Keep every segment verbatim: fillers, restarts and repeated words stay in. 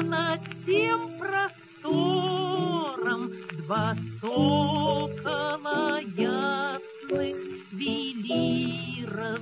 над тем простором два сокола ясных вели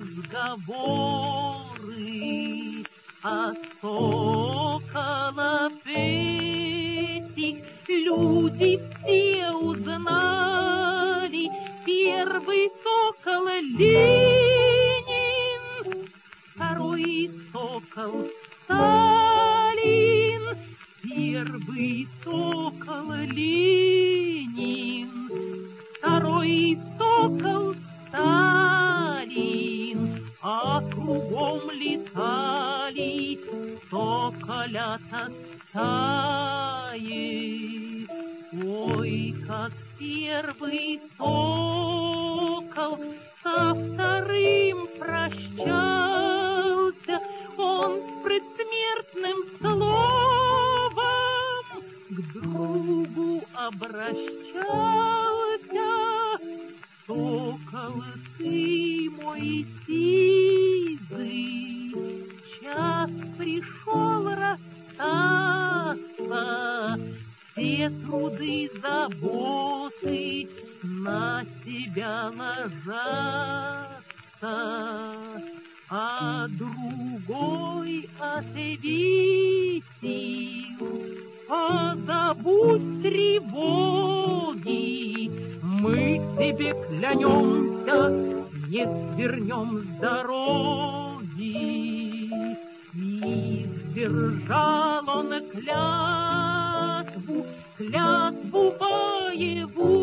разговоры, а соколов этих люди все узнали. Первый сокол Ленин, второй сокол Сталин. Первый сокол Ленин, второй сокол Сталин, а кругом летали соколята стаи. Ой, как первый сокол со вторым прощался, он с предсмертным словом к другу обращался. Сокол, ты мой сизый, час пришел расстаться, все труды, заботы на себя ложатся, а другой ответил: позабудь тревоги, мы тебе клянемся, не свернем с дороги. И сдержал он клятву, клятву боевую,